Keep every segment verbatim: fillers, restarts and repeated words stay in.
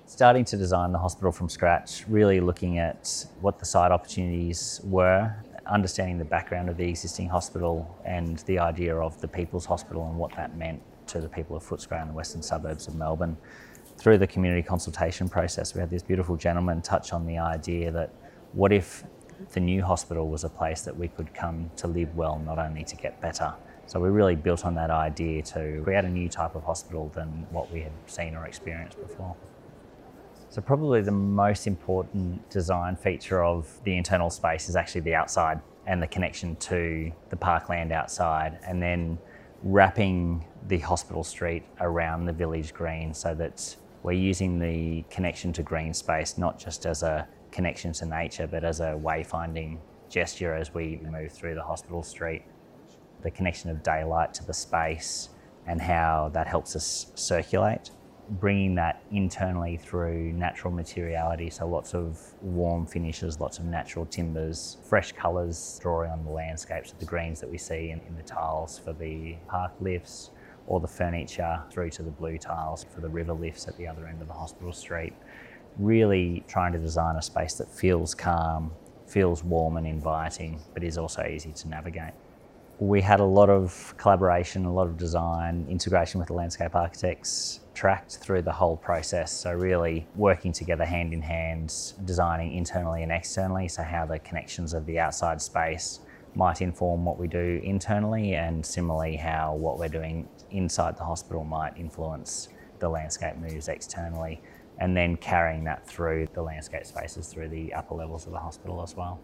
Starting to design the hospital from scratch, really looking at what the site opportunities were, understanding the background of the existing hospital and the idea of the People's Hospital and what that meant to the people of Footscray and the western suburbs of Melbourne. Through the community consultation process, we had this beautiful gentleman touch on the idea that what if the new hospital was a place that we could come to live well, not only to get better. So we really built on that idea to create a new type of hospital than what we had seen or experienced before. So probably the most important design feature of the internal space is actually the outside and the connection to the parkland outside, and then wrapping the hospital street around the village green so that we're using the connection to green space not just as a connection to nature but as a wayfinding gesture as we move through the hospital street. The connection of daylight to the space and how that helps us circulate. Bringing that internally through natural materiality, so lots of warm finishes, lots of natural timbers, fresh colours drawing on the landscapes of the greens that we see in, in the tiles for the park lifts, or the furniture through to the blue tiles for the river lifts at the other end of the hospital street. Really trying to design a space that feels calm, feels warm and inviting, but is also easy to navigate. We had a lot of collaboration, a lot of design, integration with the landscape architects tracked through the whole process. So really working together hand in hand, designing internally and externally, so how the connections of the outside space might inform what we do internally, and similarly how what we're doing inside the hospital might influence the landscape moves externally, and then carrying that through the landscape spaces through the upper levels of the hospital as well.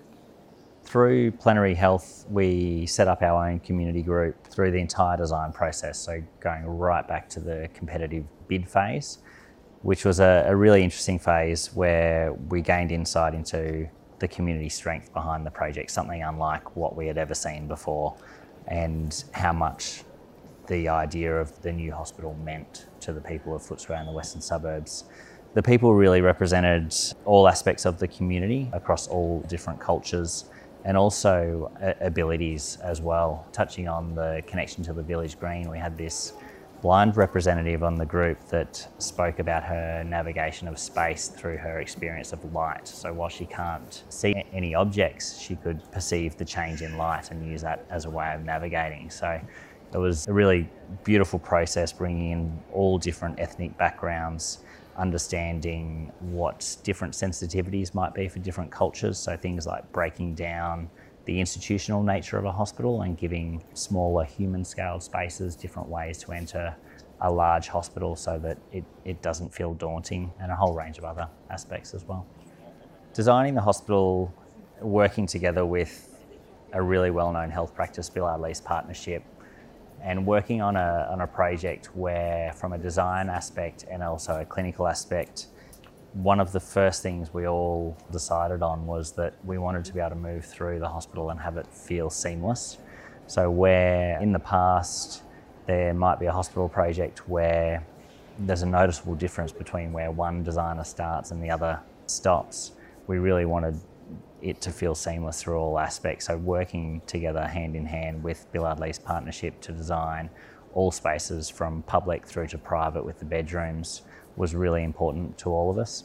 Through Plenary Health, we set up our own community group through the entire design process, so going right back to the competitive bid phase, which was a, a really interesting phase where we gained insight into the community strength behind the project, something unlike what we had ever seen before, and how much the idea of the new hospital meant to the people of Footscray and the western suburbs. The people really represented all aspects of the community across all different cultures, and also abilities as well. Touching on the connection to the village green, we had this blind representative on the group that spoke about her navigation of space through her experience of light. So while she can't see any objects, she could perceive the change in light and use that as a way of navigating. So it was a really beautiful process, bringing in all different ethnic backgrounds, understanding what different sensitivities might be for different cultures. So things like breaking down the institutional nature of a hospital and giving smaller human scale spaces different ways to enter a large hospital so that it, it doesn't feel daunting, and a whole range of other aspects as well. Designing the hospital, working together with a really well-known health practice, Billard Lease Partnership, and working on a, on a project where, from a design aspect and also a clinical aspect, one of the first things we all decided on was that we wanted to be able to move through the hospital and have it feel seamless. So where in the past there might be a hospital project where there's a noticeable difference between where one designer starts and the other stops, we really wanted it to feel seamless through all aspects. So working together hand in hand with Billard Lease Partnership to design all spaces from public through to private with the bedrooms was really important to all of us.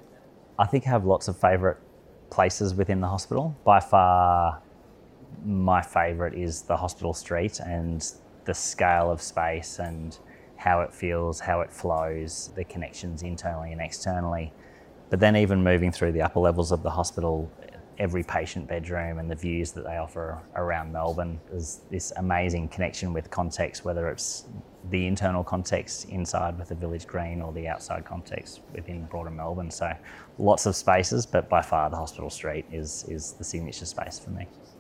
I think I have lots of favourite places within the hospital. By far, my favourite is the hospital street and the scale of space and how it feels, how it flows, the connections internally and externally. But then even moving through the upper levels of the hospital, every patient bedroom and the views that they offer around Melbourne is this amazing connection with context, whether it's the internal context inside with the village green or the outside context within broader Melbourne. So lots of spaces, but by far the hospital street is, is the signature space for me.